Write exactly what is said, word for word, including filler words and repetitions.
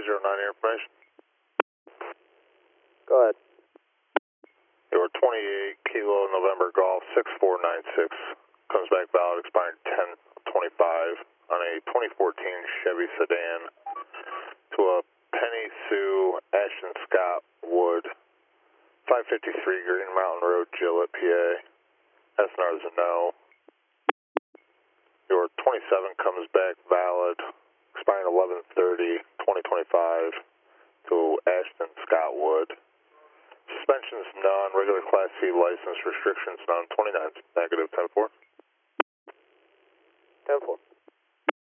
zero nine information. Go ahead. Your twenty-eight Kilo November Golf six four nine six comes back valid, expiring ten twenty-five on a twenty fourteen Chevy sedan to a Penny Sue Ashton Scott Wood, five fifty-three Green Mountain Road, Gillette, P A. S N R is a no. Your twenty-seven comes back valid, expiring eleven thirty twenty twenty-five to Ashton Scott Wood. Suspensions none, regular Class C license, restrictions none, twenty-nine negative, ten four. ten four.